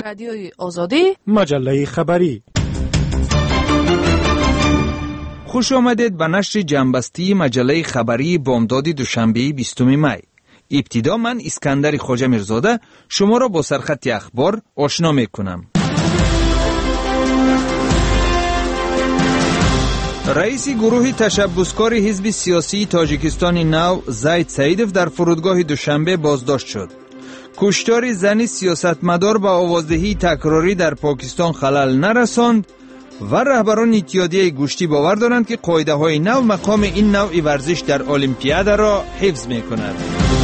رادیوی آزادی، مجله خبری. خوش آمدید به نشر جنبستی مجله خبری بامداد دوشنبه 20 می. ابتدا من اسکندر خواجه میرزاده شما را با سرخط اخبار آشنا میکنم. رئیس گروه تشبسکار حزب سیاسی تاجیکستان نو زید سعیدوف در فرودگاه دوشنبه بازداشت شد. کشتار زن سیاستمدار با آوازدهی تکراری در پاکستان خلل نرساند و رهبران اتحادیه گوشتی باور دارند که قاعده های نو مقام این نوع ورزش در المپیاد را حفظ میکند.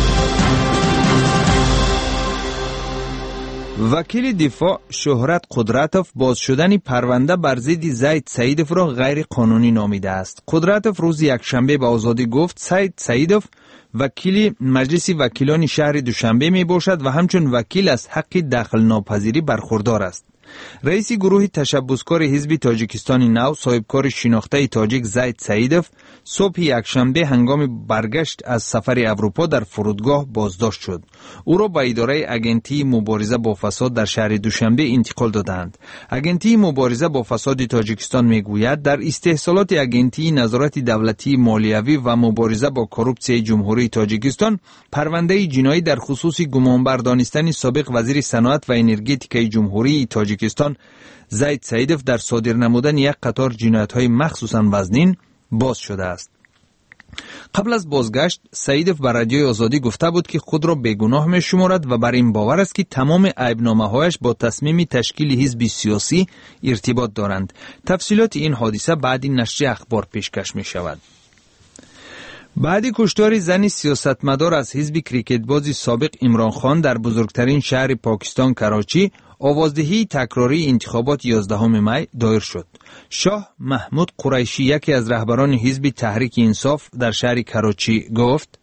وکیل دفاع شهرت قدرتوف باز شدن پرونده بر ضد زید سعیدوف را غیر قانونی نامیده است. قدرتوف روز یکشنبه به آزادی گفت زید سعیدوف وکیل مجلس وکیلان شهر دوشنبه می باشد و همچون وکیل از حق دخل ناپذیری برخوردار است. رئیس گروه تشبسکار حزب تاجیکستان نو صاحبکار شناخته تاجیک زید سعیدوف صبح یکشنبه هنگام برگشت از سفر اروپا در فرودگاه بازداشت شد. او را به اداره اگنتی مبارزه با فساد در شهر دوشنبه انتقال دادند. اگنتی مبارزه با فساد تاجیکستان میگوید در استحصالات اگنتی نظارت دولتی مالیوی و مبارزه با کروپسیون جمهوری تاجیکستان پرونده جنایی در خصوص گمانبر دانستن سابق وزیر صنعت و انرژتیک جمهوری تاجیکستان زید سعیدوف در صادر نمودن یک قطار جنایت‌های مخصوصاً وزنین باز شده است. قبل از بازگشت سعیدوف به رادیوی آزادی گفته بود که خود را بیگناه می شمارد و بر این باور است که تمام عیب‌نامه‌هایش با تصمیم تشکیل حزب سیاسی ارتباط دارند. تفصیلات این حادثه بعد این نشر اخبار پیشکش می شود. بعد کشتار زن سیاستمدار از حزب کریکتباز سابق عمران خان در بزرگترین شهر پاکستان کراچی، آوازدهی تکراری انتخابات 11 می دایر شد. شاه محمود قریشی یکی از رهبران حزب تحریک انصاف در شهر کراچی گفت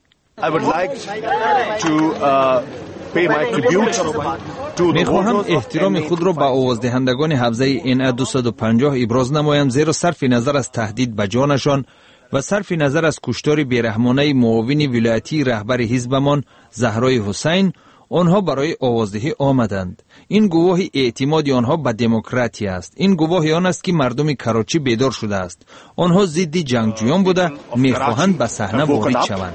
میخواهم احترام خود را به آوازدهندگان حوزه NA 250 ابراز نمایم، زیرا صرف نظر از تهدید به جانشان و صرف نظر از کشتار بیرحمانه معاون ولایتی رهبر حزبمان زهرای حسین آنها برای آوازدهی آمدند. این گواه اعتماد آنها به دموکراسی است. این گواه آن است که مردم کراچی بیدار شده است. آنها ضد جنگجویان بوده میخواهند به صحنه وارد شوند.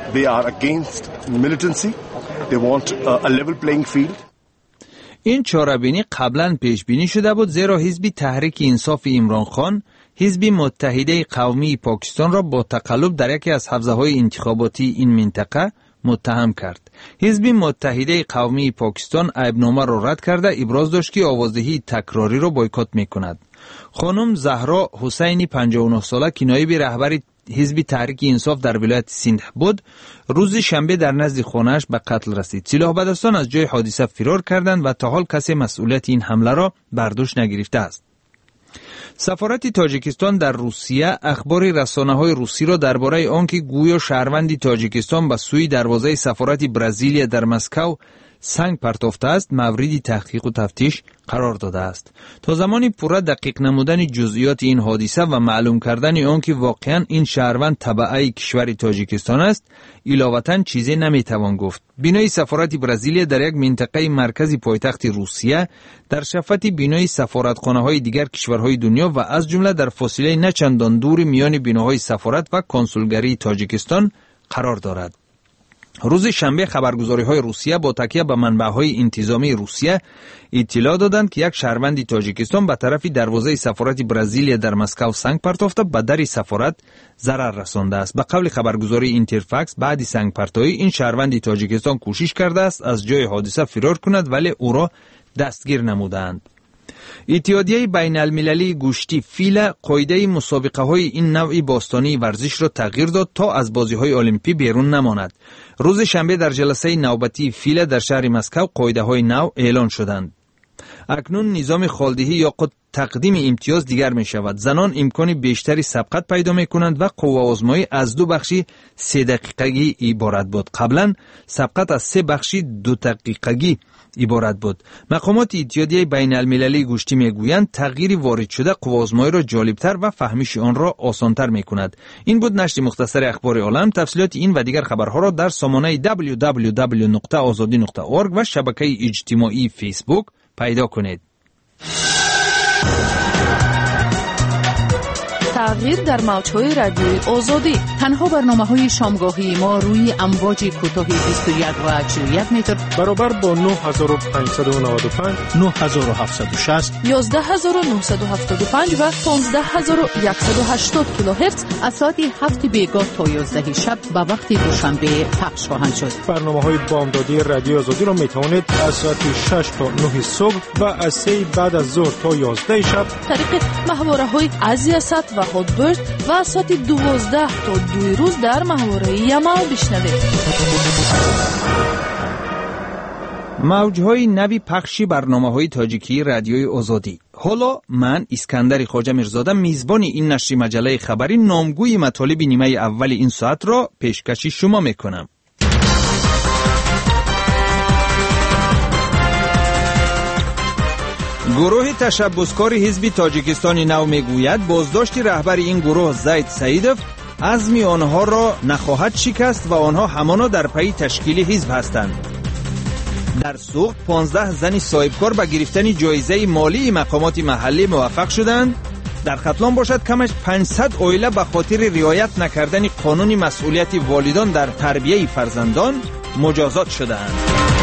این چاره‌بینی قبلا پیش بینی شده بود، زیرا حزب تحریک انصاف عمران خان حزب متحده قومی پاکستان را با تقلب در یکی از حوزه‌های انتخاباتی این منطقه متهم کرد. حزب متحده قومی پاکستان عیبنامه را رد کرده ابراز داشت که آوازدهی تکراری را بایکوت می‌کند. خانم زهرا حسینی 59 ساله که نایب رهبر حزب تحریک انصاف در ولایت سیند بود، روز شنبه در نزد خانه‌اش به قتل رسید. سلاح‌برداران از جای حادثه فرار کردند و تا حال کسی مسئولیت این حمله را بر دوش نگرفته است. سفارت تاجیکستان در روسیه اخبار رسانه‌های روسی را درباره آنکه گویا شهروند تاجیکستان به سوی دروازه سفارت برزیلیا در مسکو سنگ پرتافته است مورد تحقیق و تفتیش قرار داده است. تا زمانی پوره دقیق نمودن جزئیات این حادثه و معلوم کردن آنکه واقعا این شهروند تبعه کشور تاجیکستان است علاوه‌اً چیزی نمیتوان گفت. بینای سفارت برزیلیا در یک منطقه مرکزی پایتخت روسیه در شفت بینای سفارتخانه‌های دیگر کشورهای دنیا و از جمله در فاصله نچندان دور میان بیناهای سفارت و کنسولگری تاجیکستان قرار دارد. روز شنبه خبرگزاری‌های روسیه با تکیه به منبع‌های انتظامی روسیه اطلاع دادند که یک شهروند تاجیکستان به طرف دروازه سفارت برزیلیا در مسکو سنگ پرتافته به در سفارت ضرر رسانده است. به قول خبرگزاری اینترفکس بعد سنگ پرتایی این شهروند تاجیکستان کوشش کرده است از جای حادثه فرار کند ولی او را دستگیر نمودند. اتحادیه بین المللی گوشتی فیلا قاعده مسابقه های این نوع باستانی ورزش را تغییر داد تا از بازی های المپی بیرون نماند. روز شنبه در جلسه نوبتی فیلا در شهر مسکو قاعده های نو اعلان شدند. اکنون نظام خالدهی یا تقدیم امتیاز دیگر می شود. زنان امکان بیشتری سبقت پیدا می کنند و قوه آزمایی از 2 بخش 3 دقیقگی عبارت بود. قبلا سبقت از 3 بخش 2 دقیقگی عبارت بود. مقامات اتحادیه بین المللی گوشتی میگویند تغییر وارد شده قوه آزمایی را جالبتر و فهمیش آن را آسانتر می کند. این بود نشر مختصر اخبار عالم. تفصیلات این و دیگر خبرها را در سامانه www.azadi.org و شبکه اجتماعی فیسبوک پیدا کنید. تغییر در موج‌های رادیوی آزادی. تنها برنامه‌های شامگاهی ما روی امواج کوتاه 21 و 41 متر برابر با 9595 9760 11975 و 15180 کیلوهرتز از ساعت 7 بیگاه تا 11 شب به وقت دوشنبه پخش خواهند شد. برنامه‌های بامدادی رادیو آزادی را می‌توانید از ساعت 6 تا 9 صبح و از 3 بعد از ظهر تا 11 شب طریق محوره‌های آزیاست و هاتبرد و از ساعت 12 تا 2 روز در محوره یما بشنوید. موج‌های نوی پخشی برنامه‌های تاجیکی رادیوی آزادی. حالا من اسکندر خواجه میرزاده میزبان این نشر مجله خبری نامگوی مطالب نیمه اول این ساعت را پیشکشی شما میکنم. گروه تشبسکار حزب تاجیکستان نو میگوید بازداشت رهبر این گروه زید سیدوف عزم آنها را نخواهد شکست و آنها همانا در پی تشکیل حزب هستند. در سوق 15 زن صاحبکار به گرفتن جایزه مالی مقامات محلی موفق شدند. در ختلان باشد کمش 500 عائله به خاطر رعایت نکردن قانون مسئولیت والدان در تربیت فرزندان مجازات شدند.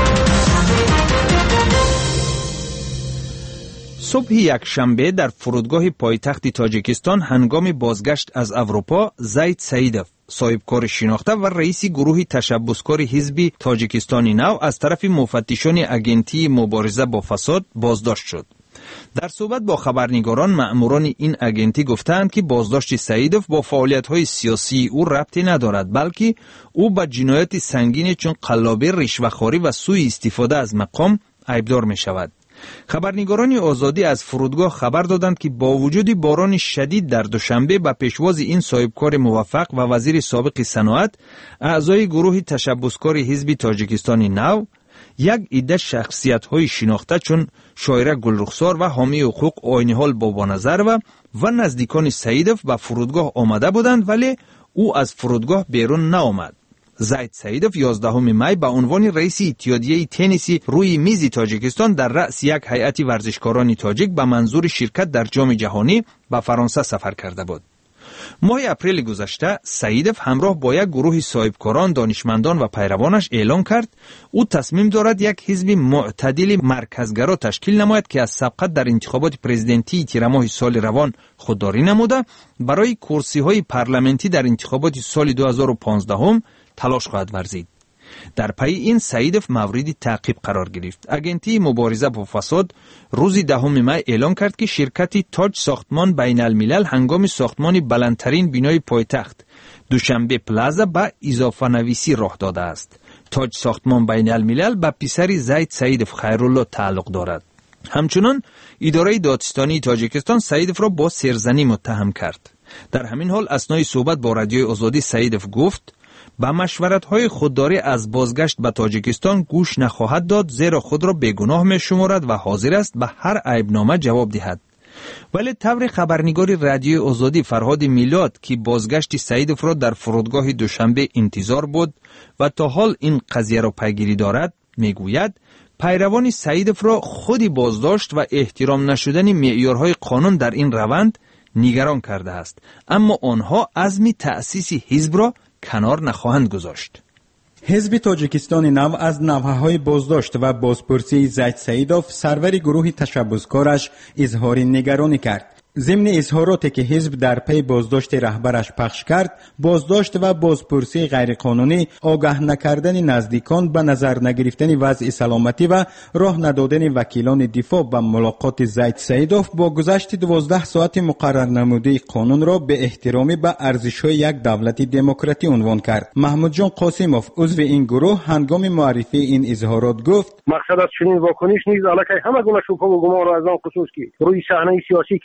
صبح یک شنبه در فرودگاه پایتخت تاجیکستان هنگام بازگشت از اروپا زید سیدوف صاحبکار شناخته و رئیس گروه تشبسکار حزب تاجیکستان نو از طرف مفتشان اگنتی مبارزه با فساد بازداشت شد. در صحبت با خبرنگاران مأموران این اگنتی گفتند که بازداشت سیدوف با فعالیت‌های سیاسی او ربطی ندارد، بلکه او به جنایت سنگین چون قلابی، رشوه‌خواری و سوء استفاده از مقام ایبدار می‌شود. خبرنگاران آزادی از فرودگاه خبر دادند که با وجود باران شدید در دوشنبه به پیشواز این صاحبکار موفق و وزیر سابق صنعت، اعضای گروه تشبسکار حزب تاجیکستان نو یک عده شخصیت‌های شناخته چون شاعره گلرخسار و حامی حقوق آینی‌حال بابانظر و نزدیکان سیدوف به فرودگاه آمده بودند، ولی او از فرودگاه بیرون نآمد. زید سیدوف 11 می به عنوان رئیس اتحادیه تنیسی روی میز تاجیکستان در رأس یک هیئت ورزشکاران تاجیک به منظور شرکت در جام جهانی به فرانسه سفر کرده بود. ماه اپریل گذشته سیدوف همراه با یک گروه صاحبکاران، دانشمندان و پیروانش اعلام کرد او تصمیم دارد یک حزب معتدل مرکزگرا تشکیل نماید که از سبقت در انتخابات پرزیدنتی تیر ماه سال روان خودداری نموده برای کرسی‌های پارلمانتی در انتخابات سال 2015 تلاش خواهد ورزید. در پی این سیدوف مورد تعقیب قرار گرفت. اگنتی مبارزه با فساد روز 10 می اعلام کرد که شرکت تاج ساختمان بین الملل هنگام ساختمان بلندترین بنای پایتخت دوشنبه پلازا به اضافه نویسی راه داده است. تاج ساختمان بین الملل به پسر زید سیدوف خیرالله تعلق دارد. همچنان اداره دادستانی تاجیکستان سیدوف را با سرزنی متهم کرد. در همین حال اثنای صحبت با رادیوی آزادی سیدوف گفت با مشورت‌های خودداری از بازگشت به تاجیکستان گوش نخواهد داد، زیرا خود را بیگناه می‌شمارد و حاضر است به هر عیبنامه جواب دهد. ولی طور خبرنگار رادیوی آزادی فرهاد میلاد که بازگشت سیدوف را در فرودگاه دوشنبه انتظار بود و تا حال این قضیه را پیگیری دارد میگوید پیروان سیدوف را خودی بازداشت و احترام نشدن معیارهای قانون در این روند نگران کرده است، اما آنها عزم تأسیس حزب را کنار نخواهند گذاشت. حزب تاجیکستان نو از نوحه‌های بازداشت و بازپرسی زید سیدوف سرور گروه تشبسکارش اظهار نگرانی کرد. ضمن اظهاراتی که حزب در پی بازداشت رهبرش پخش کرد، بازداشت و بازپرسی غیرقانونی، آگاه نکردن نزدیکان به نظر نگرفتن وضع سلامتی و راه ندادن وکیلان دفاع به ملاقات زید سیدوف با گذشت 12 ساعت مقرر نموده قانون را به احترامی به ارزش‌های یک دولت دموکراتی عنوان کرد. محمود جان قاسموف عضو این گروه هنگام معرفی این اظهارات گفت مقصد از چنین واکنش نیز علیه همه گونه شبهه و گمان را از آن خصوص که روی صحنه سیاسی کشور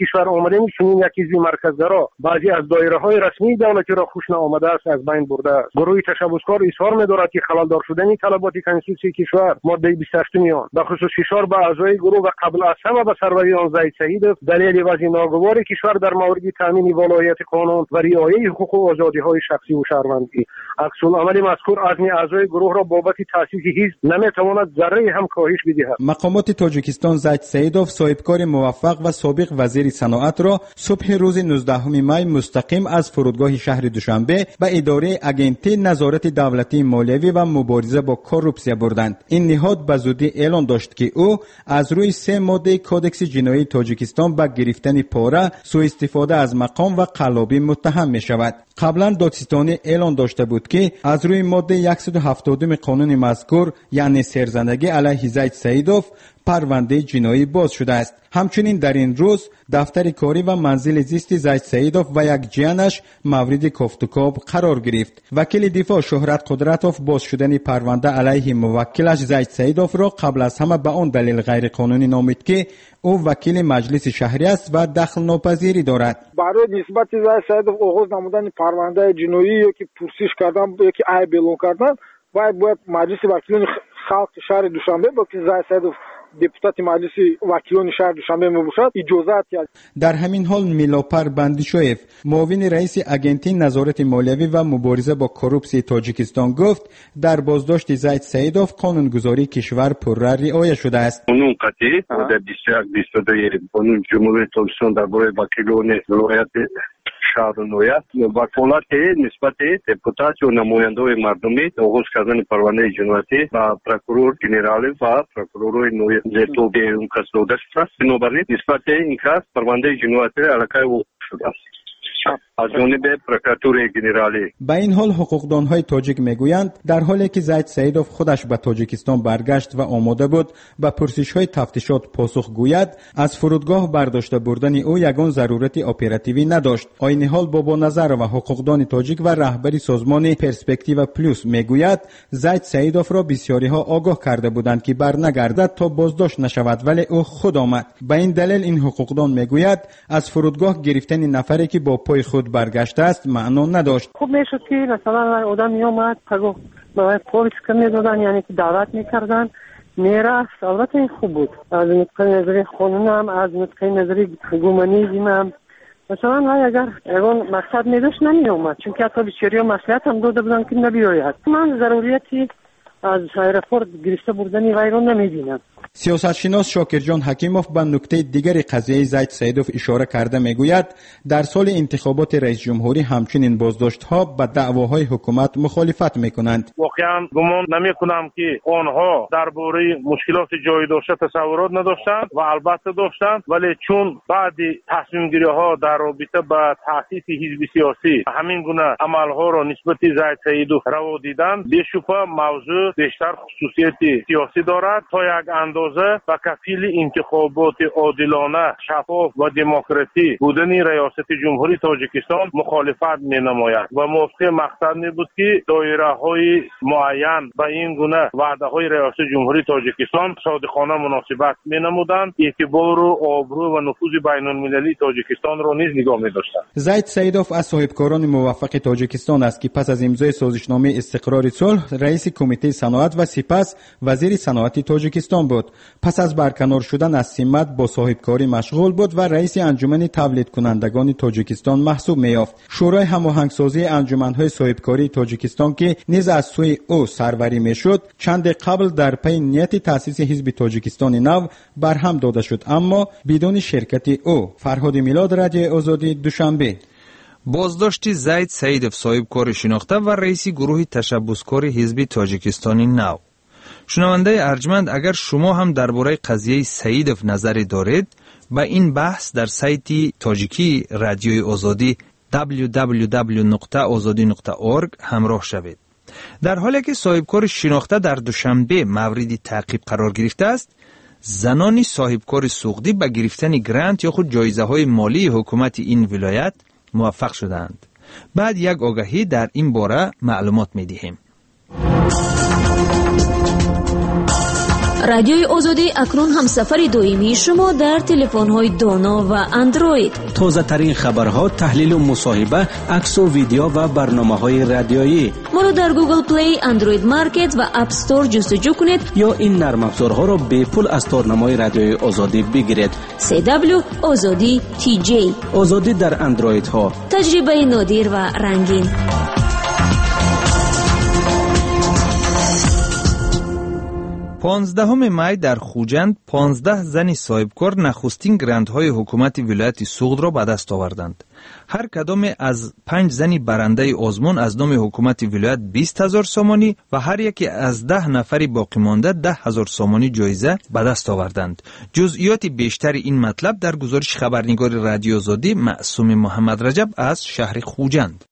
آمدن چنین یک حزب مرکزگرا بعضی از دایره‌های رسمی دولتی را خوش نآمده است از بین برده است. گروه تشبثکار اظهار می‌دارد که خلالدار شدن طلبات کنستیتوسی کشور ماده 28 آن به خصوص فشار به اعضای گروه و قبل از همه به سروری آن زید سعیدов دلیل وضع ناگوار کشور در مورد تامین ولایت قانون و رعایت حقوق و آزادی‌های شخصی و شهروندی. عکس العمل مذکور عزم اعضای گروه را بابت تأسیس حزب نمی‌تواند ذره هم کاهش بدهد. مقامات تاجیکستان زید سعیدов صاحبکار موفق و سابق وزیر صنعت را صبح روز 19 می مستقیم از فرودگاه شهر دوشنبه به اداره اگنتی نظارت دولتی مالیوی و مبارزه با کورپسیا بردند. این نهاد به زودی اعلان داشت که او از روی 3 ماده کودکس جنایی تاجیکستان به گرفتن پاره، سوء استفاده از مقام و قلابی متهم می شود. قبلا دادستانی اعلان داشته بود که از روی ماده 170 قانون مذکور یعنی سرزندگی علیه زید سعیدов پرونده جنایی باز شده است. همچنین در این روز دفتر کاری و منزل زیست زید سعیدov و یک جیانش مورد کفتوکاب قرار گرفت. وکیل دفاع شهرت قدرتوف باز شدن پرونده علیه موکلش زید سعیدov را قبل از همه به آن دلیل غیر قانونی نامید که او وکیل مجلس شهری است و دخل ناپذیری دارد. برای نسبت زید سعیدov آغاز نمودن پرونده جنایی یا که پرسش کردن یا که عیب اعلام کردن باید مجلس وکیلان خلق شهر دوشنبه با که زید سعیدov депутат مجلس وکیلان شهر دوشنبه میباشد اجازت کرد. در همین حال میلاپر بندیشویف معاون رئیس اگنتی نظارت مالیوی و مبارزه با کورپسی تاجیکستان گفت در بازداشت زید سعیدov قانونگذاری کشور پررا رعایت شده است. قانون قطعی در 21-22 قانون جمهوری تاجیکستان درباره وکیلان ولایت شهر نویت وکالت نسبت دپوتات و نماینده‌های مردمی آغاز کردن پرونده جنایتی و پروکورور گنرالی و پروکورور نویت زیتو به اون کس داده شده. بنابراین نسبت این کس پرونده جنایتی علیه او شده است از جانب پروکورور گنرالی. با این حال حقوقدان‌های تاجیک میگویند در حالی که زید سعیدov خودش به تاجیکستان برگشت و آماده بود به پرسش‌های تفتیشات پاسخ گوید، از فرودگاه برداشته بردن او یگان ضرورت اپراتیوی نداشت. عین حال بابا نظر و حقوقدان تاجیک و رهبری سازمان پرسپکتیو پلوس میگوید زید سعیدov را بسیاری‌ها آگاه کرده بودند که برنگردد تا بازداشت نشود ولی او خود آمد. به این دلیل این حقوقدان میگوید از فرودگاه گرفتن نفری که با پای خود برگشته است معنا نداشت. خوب میشد که مثلا آدم میومد تا به پلیس کمی دادن یعنی که دعوت میکردن میرفت. البته این خوب بود از نقطه نظری قانونم از نقطه نظری گومانیزم هم مثلا اگر اون مقصد میداشت نمیومد چون که حتی بسیاری مصلحت هم داده بودن که نبیاید. من ضروریتی از ایرپورت گرفته بردن غیرون نمیبینم. سیاستشناس شاکرجان حکیموف به نکته دیگری قضیه زید سعیدov اشاره کرده میگوید در سال انتخابات رئیس جمهوری همچنین بازداشت‌ها به دعواهای حکومت مخالفت میکنند. واقعا گمان نمیکنم که آنها درباره مشکلات جای داشته تصورات نداشتند و البته داشتند ولی چون بعد تصمیم گیری ها در رابطه با تأسیس حزب سیاسی همین گونه عملها را نسبت زید سعیدov روا دیدند بیشتر موضوع بیشتر خصوصیت سیاسی دارد تا یک اندازه و کفیل انتخابات عادلانه شفاف و دموکراسی بودن ریاست جمهوری تاجیکستان مخالفت می نماید و موافق مقصد می بود که دایره های معین به این گونه وعده های ریاست جمهوری تاجیکستان صادقانه مناسبت می نمودند اعتبار و آبرو و نفوذ بین المللی تاجیکستان را نیز نگاه می داشتند. زید سعیدov از صاحبکاران موفق تاجیکستان است که پس از امضای سازشنامه استقرار صلح رئیس کمیته صنعت و سپس وزیر صنعت تاجیکستان بود. پس از برکنار شدن از سمت با صاحبکاری مشغول بود و رئیس انجمن تولید کنندگان تاجیکستان محسوب می‌یافت. شورای هماهنگسازی انجمن‌های صاحبکاری تاجیکستان که نیز از سوی او سروری می‌شد چند قبل در پی نیت تأسیس حزب تاجیکستان نو برهم داده شد اما بدون شرکت او. فرهاد میلاد، رادیو آزادی، دوشنبه. بازداشت زید سعیدov صاحبکار شناخته و رئیس گروه تشبثکار حزب تاجیکستان نو. شنونده ارجمند اگر شما هم درباره قضیه سعیدov نظری دارید با این بحث در سایت تاجیکی رادیوی آزادی www.azadi.org همراه شوید. در حالی که صاحبکار شناخته در دوشنبه مورد تعقیب قرار گرفته است، زنان صاحبکار سوغدی به گرفتن گرانت یا خود جایزه های مالی حکومت این ولایت موفق شدند. بعد یک آگهی در این باره معلومات می دهیم. رادیوی آزادی اکنون همسفر دائمی شما در تلفن‌های دانا و اندروید. تازه ترین خبرها، تحلیل و مصاحبه، عکس و ویدیو و برنامه‌های رادیویی. ما را در گوگل پلی، اندروید مارکت و اپ استور جستجو کنید یا این نرم افزارها را به پول از تارنمای رادیوی آزادی بگیرید. CW آزادی TJ. آزادی در اندروید ها. تجربه نادر و رنگین. 15 می در خوجند 15 زن صاحبکار نخستین گرندهای حکومت ولایت سوغد را به دست آوردند. هر کدام از 5 زنی برنده آزمون از نام حکومت ولایت 20,000 سامانی و هر یکی از 10 نفری باقی مانده 10,000 سامانی جایزه به دست آوردند. جزئیات بیشتر این مطلب در گزارش خبرنگار رادیو آزادی معصوم محمد رجب از شهر خوجند.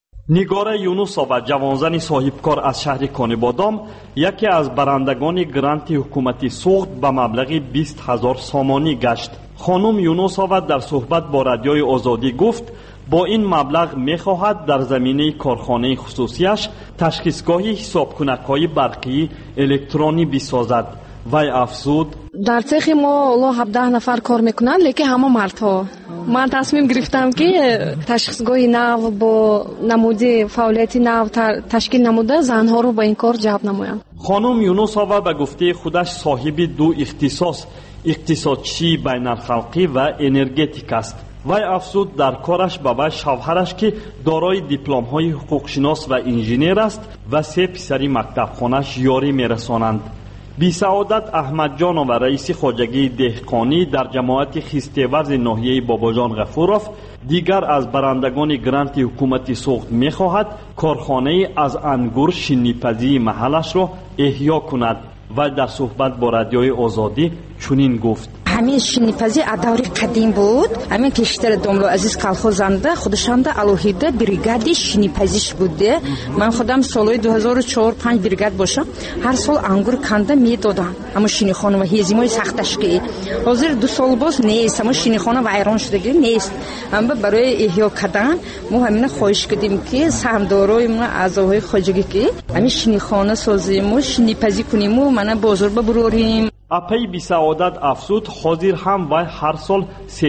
نگاره یونوسова جوانزن صاحبکار از شهر کانبادام یکی از برندگان گرانت حکومتی سوغد به مبلغ 20,000 سامانی گشت. خانم یونوسова در صحبت با رادیوی آزادی گفت با این مبلغ می‌خواهد در زمینه کارخانه خصوصیش تشخیصگاهی حسابکنک‌های برقی الکترونی بسازد. وی افزود در цех ما 17 نفر کار میکنند لیکن همه مردها. من تصمیم گرفتم که تشخیصگاه نو با نمود فعالیت نو تشکیل نموده زنها رو با این کار جلب نمایم. خانم یونوسова به گفته خودش صاحب 2 اختصاص، اقتصادچی بین‌الخلقی و انرژتیک است. وی افزود در کارش به وی شوهرش که دارای دیپلم‌های حقوقشناس و انجینر است و 3 پسری مکتبخانه‌اش یاری میرسانند. بی سعادت احمد جان و رئیس خواجگی دهقانی در جماعت خیسته‌ورز ناحیه باباجان غفوروف دیگر از برندگان گرانت حکومتی سوغد می‌خواهد کارخانه از انگور شیرینی‌پزی محلش را احیا کند و در صحبت با رادیوی آزادی چنین گفت: همین شیرینی‌پزی از دور قدیم بود. همین پیشتر دوملو عزیز کالخوزنده خودشان ده الوهیده بریگادی شیرینی‌پزیش بوده. من خودم سالهای 2004-5 بریگاد باشم. هر سال انگور کنده میدادن. اما شیرینی‌خانه و هیزیمای سختش که حاضر 2 سال باز نیست. اما شیرینی‌خانه ویران شده نیست. اما برای احیا کردن ما همین خواهش کردیم که سهمدارای ما اعضای خواجگی که همین شیرینی‌خانه سازیم و شیرینی‌پزی کنیم و من بازار ببریم. اپی بی سعادت افزود حاضر هم وی هر سال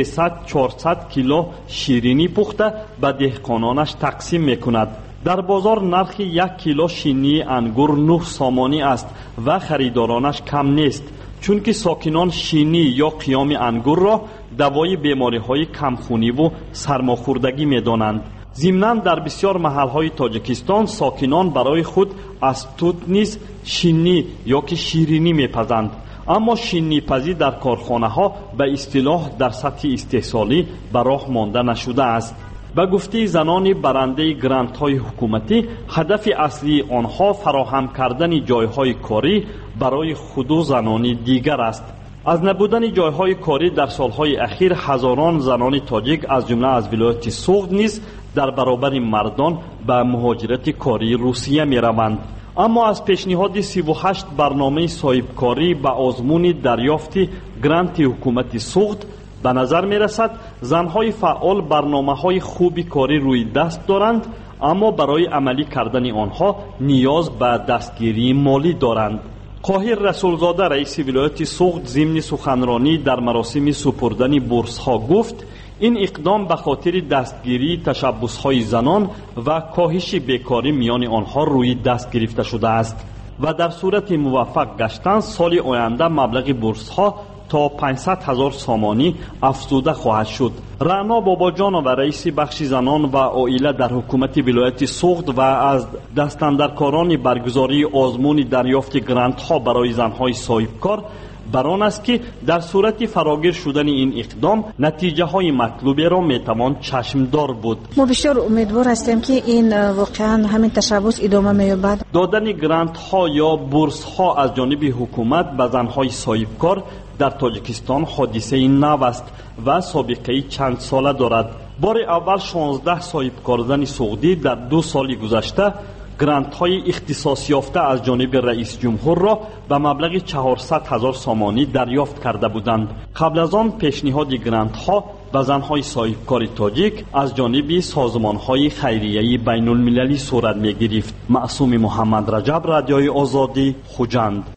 300-400 کیلو شیرینی پخته به دهقانانش تقسیم میکند. در بازار نرخ 1 کیلو شیرینی انگور 9 سامانی است و خریدارانش کم نیست، چون که ساکنان شیرینی یا قیام انگور را دوای بیماری‌های کمخونی و سرماخوردگی میدانند. ضمناً در بسیار محل‌های تاجیکستان ساکنان برای خود از توت نیز شیرینی یا که شیرینی میپزند. اما شیرینی‌پزی در کارخانه‌ها به اصطلاح در سطح استحصالی به راه مانده نشده است. به گفته زنان برنده گرانت‌های حکومتی هدف اصلی آنها فراهم کردن جایهای کاری برای خود و زنان دیگر است. از نبودن جایهای کاری در سالهای اخیر هزاران زنان تاجیک از جمله از ولایت سوغد نیز در برابر مردان به مهاجرت کاری روسیه می‌روند. اما از پیشنهاد 38 برنامه صاحبکاری به آزمون دریافت گرانت حکومت سوغد به نظر می رسد زنهای فعال برنامه‌های خوبی کاری روی دست دارند، اما برای عملی کردن آنها نیاز به دستگیری مالی دارند. قاهر رسولزاده رئیس ولایت سوغد ضمن سخنرانی در مراسم سپردن بورس‌ها گفت این اقدام به خاطر دستگیری تشبس‌های زنان و کاهش بیکاری میان آنها روی دست گرفته شده است و در صورت موفق گشتن سال آینده مبلغ بورس‌ها تا 500,000 سامانی افزوده خواهد شد. رعنا باباجان و رئیس بخش زنان و عائله در حکومت ولایت سوغد و از دستاندرکاران برگزاری آزمون دریافت گرانت‌ها برای زنهای صاحبکار بران است که در صورت فراگیر شدن این اقدام نتیجه های مطلوبی را میتوان چشمدار بود. ما بسیار امیدوار هستیم که این واقعا همین تشبس ادامه می‌یابد. دادن گرانت ها یا بورس ها از جانب حکومت به زنهای صاحبکار در تاجیکستان حادثه نو است و سابقه چند ساله دارد. بار اول 16 صاحبکار زن سعودی در 2 سال گذشته گرانت های اختصاص یافته از جانب رئیس جمهور را به مبلغ 400,000 سامانی دریافت کرده بودند. قبل از آن پیشنهاد گرانت ها به زنهای صاحبکار تاجیک از جانب سازمان های خیریه بین المللی صورت می گرفت. معصوم محمد رجب، رادیوی آزادی، خوجند.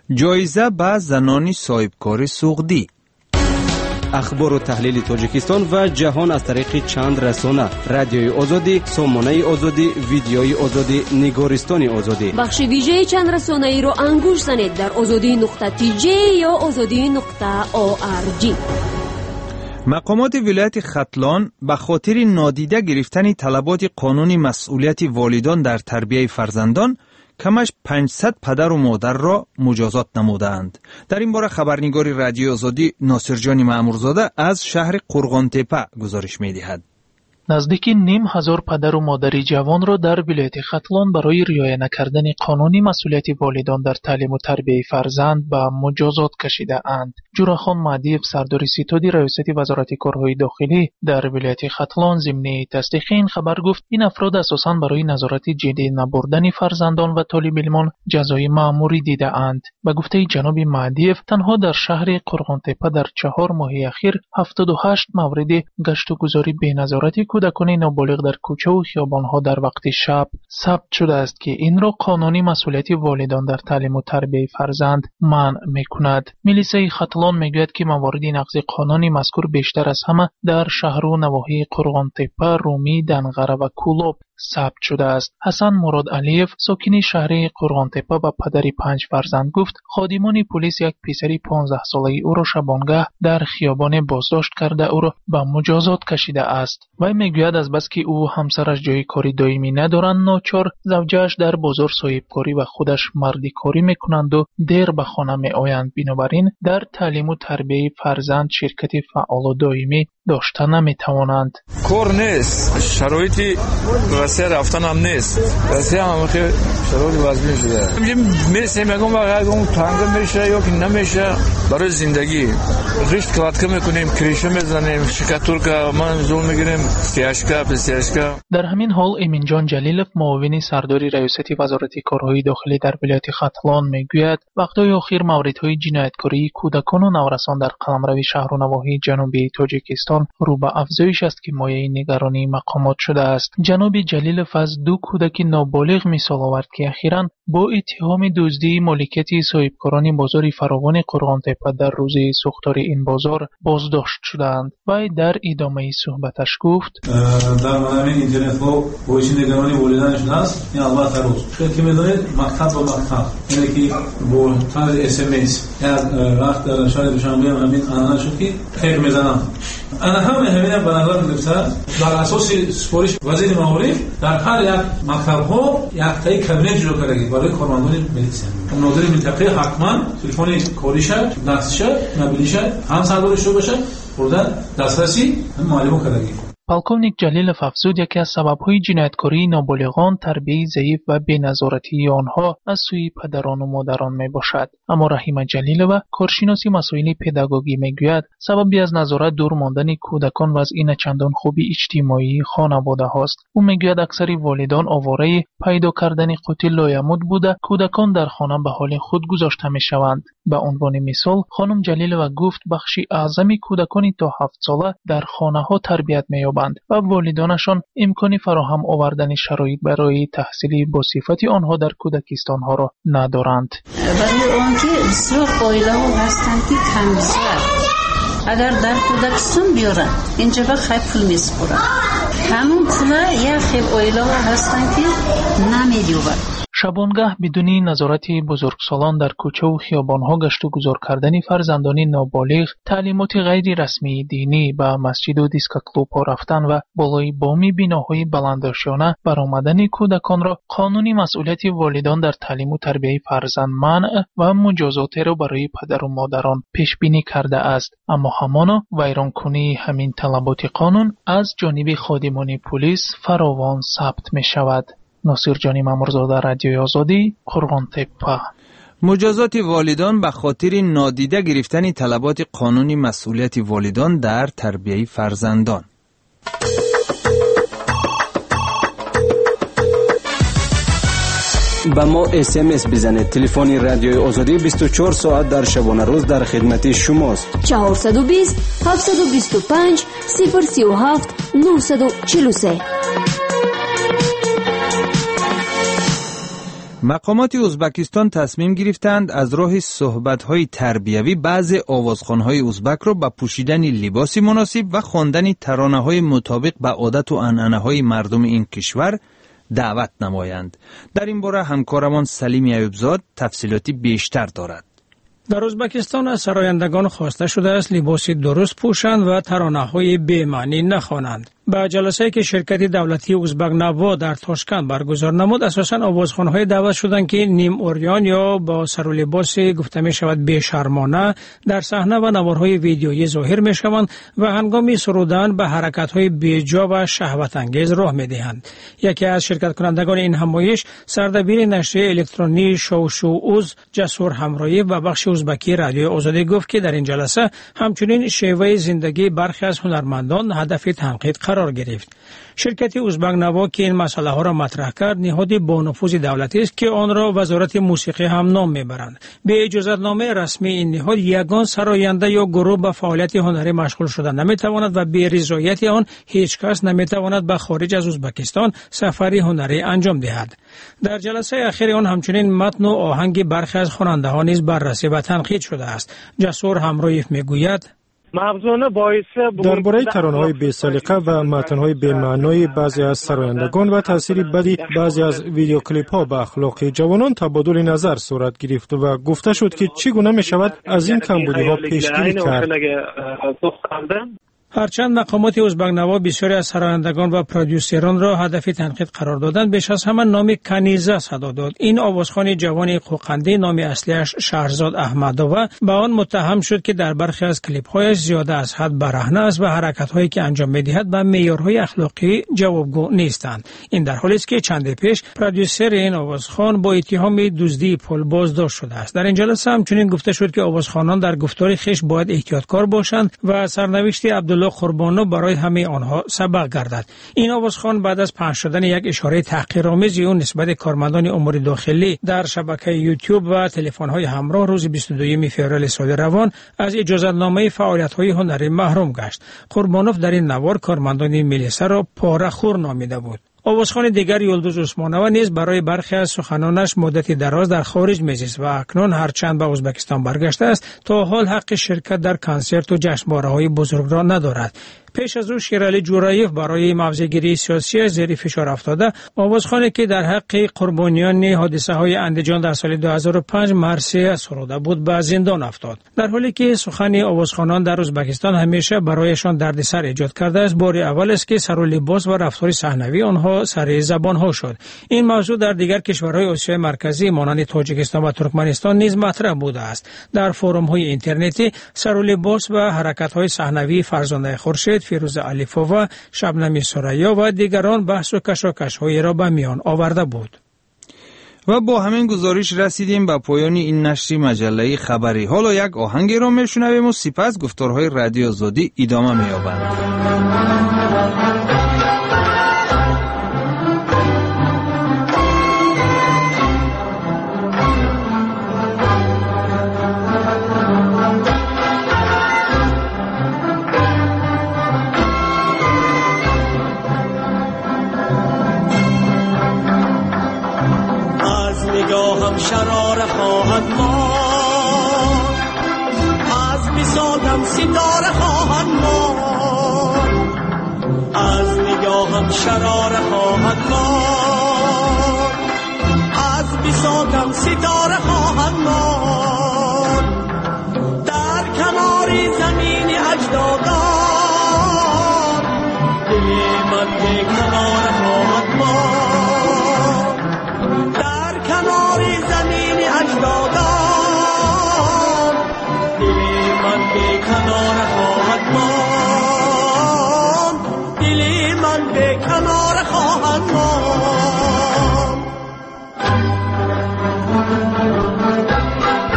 جایزه به زنان صاحبکار سوغدی. اخبار و تحلیل تاجیکستان و جهان از طریق چند رسانه: رادیوی آزادی، سامانه آزادی، ویدیوی آزادی، نگارستان آزادی. بخش ویژه چند رسانه ای رو انگوش زنید در azadi.tj یا azadi.org. مقامات ولایت ختلان به خاطر نادیده گرفتن طلبات قانونی مسئولیت والدان در تربیت فرزندان کمش 500 پدر و مادر را مجازات نمودند. در این باره خبرنگار رادیو آزادی ناصرجان مامورزاده از شهر قرغانتپه گزارش می‌دهد. نزدیک 5,000 پدر و مادری جوان را در ولایت ختلان برای رعایت نکردن قانونی مسئولیت والدان در تعلیم و تربیت فرزند به مجازات کشیده اند. جوراخان مهدیف سردار ستادی ریاست وزارت کارهای داخلی در ولایت ختلان ضمن تصدیق این خبر گفت این افراد اساساً برای نظارت جدی نبردن فرزندان و طالب علمان جزای مأموری دیده اند. به گفته جناب مهدیف تنها در شهر قرغانتپه در 4 ماه اخیر 78 مورد گشت و گذاری بی نظارت کودکان نابالغ در کوچه و خیابان‌ها در وقت شب ثبت شده است که این را قانونی مسئولیت والدان در تعلیم و تربیت فرزند منع می‌کند. میلیسه ختلان میگوید که موارد نقض قانونی مذکور بیشتر از همه در شهر و نواحی قرغانتپه، رومی، دنغره و کولوب ثبت شده است. حسن مراد علیف ساکن شهر قرغانتپه و پدری 5 فرزند گفت خادمان پلیس یک پسری 15 ساله او را شبانگه در خیابان بازداشت کرده او را به مجازات کشیده است. وی میگوید از بس که او همسرش جای کاری دائمی ندارند ناچار زوجه‌اش در بازار صاحبکاری و خودش مردی کاری میکنند و دیر به خانه میآیند. بنابراین در تعلیم و تربیت فرزند شرکت فعال و دائمی داشته نمیتوانند. کار نیست، شرایطی واسه رفتن هم نیست. واسه هم که شرایط وضعی شده. میرسیم میگم واقعا تنگ میشه یا که نمیشه برای زندگی. ریشت کلاتکه میکنیم، کریشه میزنیم، شکاتور که من زول میگیریم، سیاشکا به سیاشکا. در همین حال امین جان جلیلوف معاون سردار ریاست وزارت کارهای داخلی در ولایت ختلان میگوید وقتهای اخیر موردهای جنایتکاری کودکان و نورسان در قلمرو شهر و نواحی جنوبی تاجیکستان رو به افزایش است که مایه نگرانی مقامات شده است. جناب جلیلوف از 2 کودک نابالغ مثال آورد که اخیراً با اتهام دزدی مالکیت صاحبکاران بازار فراوان قرغانتپه در روز سوختار این بازار بازداشت شدند. و در ادامه صحبتش گفت در مورد اینترنت ها بایشی نگرانی والدینشون است. این البته روز شاید که میدونید مکتب با مکتب یعنی که با طرز SMS یک وقت در شهر دوشنبه همین آنها شد که خیر میزنم انا همین به نظر میرسه در اساس سفارش وزیر معارف در هر یک مکتب ها یک تای کابینت جلو کردگی برای کارمندان ملیسیان ناظر منطقه حتما تلفن کاریش دستش موبیلش هم سردارش باشه بردن دسترسی معلومه کردگی. پالکونیک جلیلوف افزود یکی از سبب‌های جنایتکاری نابالغان تربیت ضعیف و بی‌نظارتی آنها از سوی پدران و مادران میباشد. اما رحیم جلیلوف کارشناس مسائل پداگوژی میگوید سببی از نظارت دور ماندن کودکان و از این چندان خوبی اجتماعی خانواده هاست. او میگوید اکثر والدان آواره پیدا کردن قوت لایمود بوده کودکان در خانه به حال خود گذاشته میشوند. به عنوان مثال خانم جلیلوف گفت بخشی اعظمی کودکان تا 7 ساله در خانه ها تربیت می‌یابند و والدانشان امکانی فراهم آوردن شرایط برای تحصیل با صفت آنها در کودکستان ها را ندارند. برای آنکه بسیار عائله ها هستند که کمزور اگر در کودکستان بیارن اینجا به خیلی پول میسپرن همون پول یک خیلی عائله ها هستند که نمی‌یابند. شبانگاه بدون نظارت بزرگسالان در کوچه و خیابان‌ها گشت و گذار کردن فرزندان نابالغ، تعلیمات غیر رسمی دینی به مسجد و دیسک کلوب‌ها رفتن و بالای بامی بناهای بلندآشیانه برآمدن کودکان را قانونی مسئولیت والدان در تعلیم و تربیت فرزند منع و مجازات را برای پدر و مادران پیش بینی کرده است. اما همانا ویرانکنی همین طلبات قانون از جانب خادمان پلیس فراوان ثبت می‌شود. ناصرجان مامورزاده رادیوی آزادی قرغانتپه. مجازات والدان به خاطر نادیده گرفتن طلبات قانونی مسئولیت والدان در تربیت فرزندان. با ما SMS بزنید. تلفن رادیوی آزادی 24 ساعت در شبانه روز در خدمت شماست. 420 725 037 943. مقامات ازبکستان تصمیم گرفتند از راه صحبت‌های تربیوی بعضی آوازخوان‌های ازبک را به پوشیدن لباس مناسب و خواندن ترانه‌های مطابق به عادت و عنعنه‌های مردم این کشور دعوت نمایند. در این باره همکارمان سلیم ایوبزاد تفصیلاتی بیشتر دارد. در ازبکستان از سرایندگان خواسته شده است لباس درست پوشند و ترانه‌های بی‌معنی نخوانند. با جلسه‌ای که شرکت دولتی ازبک نوا در تاشکند برگزار نمود، اساساً آوازخوان‌های دعوت شدند که نیم اوریان یا با سر و لباس گفته می شود بی‌شرمانه در صحنه و نوارهای ویدیویی ظاهر می شوند و هنگام سرودن به حرکت‌های بی‌جا و شهوت انگیز راه می‌دهند. یکی از شرکت کنندگان این همایش، سردبیر نشریه الکترونی شوشووز جسور همرایی و بخش ازبکی رادیو آزادی گفت که در این جلسه همچنین شیوه زندگی برخی از هنرمندان هدف تنقید قرار گرفت. شرکت ازبک نوا که این مسئله ها را مطرح کرد، نهاد با نفوذ دولتی است که آن را وزارت موسیقی هم نام میبرند. به اجازه‌نامه رسمی این نهاد یگان سراینده یا گروه به فعالیت هنری مشغول شده نمیتواند و به رضایت آن هیچ کس نمیتواند به خارج از ازبکستان سفری هنری انجام دهد. در جلسه اخیر آن همچنین متن و آهنگ برخی از خوانندگان نیز بررسی و تنقید شده است. جسور همرایف میگوید درباره ترانه‌های بی‌سلیقه و متن‌های بی‌معنای بعضی از سرایندگان و تاثیر بدی بعضی از ویدیو کلیپ‌ها به اخلاق جوانان تبادل نظر صورت گرفت و گفته شد که چگونه می‌شود از این کمبودی‌ها پیشگیری کرد. هرچند مقامات ازبک نوا بسیاری از سرایندگان و پرودیوسران را هدف تنقید قرار دادند، بیش از همه نام کنیزه صدا داد. این آوازخوان جوان قوقندی، نام اصلیش شهرزاد احمدوه، به آن متهم شد که در برخی از کلیپ‌هایش زیاده از حد برهنه است و حرکت‌هایی که انجام می‌دهد به معیارهای اخلاقی جوابگو نیستند. این در حالی است که چند پیش پرودیوسر این آوازخوان با اتهام دزدی پول بازداشت شده است. در این جلسه همچنین گفته شد که آوازخوانان در گفتار خویش باید احتیاطکار باشند و سرنوشت عبدالله قربانو برای همه آنها سبق گردد. این آوازخوان بعد از پخش شدن یک اشاره تحقیرآمیز او نسبت کارمندان امور داخلی در شبکه یوتیوب و تلفن‌های همراه روز 22 فوریه سال روان از اجازه‌نامه فعالیت‌های هنری محروم گشت. قربانوف در این نوار کارمندان ملیسا را پاره‌خور نامیده بود. آوازخوان دیگر یلدوز عثمانوه نیز برای برخی از سخنانش مدتی دراز در خارج میزیست و اکنون هرچند به ازبکستان برگشته است، تا حال حق شرکت در کنسرت و جشنواره‌های بزرگ را ندارد. پیش از او شیرعلی جورایف برای موضع‌گیری سیاسی زیر فشار افتاده، آوازخوانی که در حق قربانیان حادثه‌های اندیجان در سال 2005 مرثیه سروده بود به زندان افتاد. در حالی که سخن آوازخوانان در ازبکستان همیشه برایشان دردسر ایجاد کرده است، بار اول است که سر و لباس و رفتار صحنوی آنها سر زبان‌ها شد. این موضوع در دیگر کشورهای آسیای مرکزی مانند تاجیکستان و ترکمنستان نیز مطرح بوده است. در فورum‌های اینترنتی سر و لباس و حرکت‌های صحنوی فرزانه خورشید، فیروز علیفووا، شبنم سریا و دیگران بحث و کشاکش‌های را به میان آورده بود. و با همین گزارش رسیدیم به پایان این نشر مجله خبری. حالا یک آهنگ را میشنویم و سپس گفتارهای رادیو آزادی ادامه می‌یابند. شرار خواهد ماند، از مثالم ستاره خواهد ماند، از نگاهم شرار خواهد ماند، از مثالم ستاره خواهد ماند، در کنار زمین اجدادان دل من به کنار خواهد ماند، در کنار زمین اجدادان دل من به کنار خواهد ماند، دل من به کنار خواهد ماند.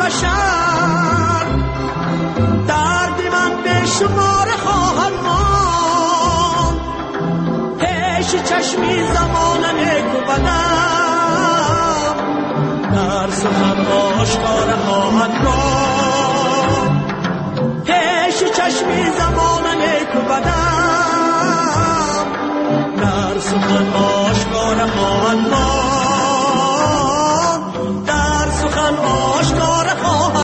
بشر، درد من به شمار خواهد ماند، پیش چشمی زمان نیک و بدم در سخن آشکار خواهد ماند، پیش چشمی زمان نیک و بدم در سخن آشکار خواهد ماند.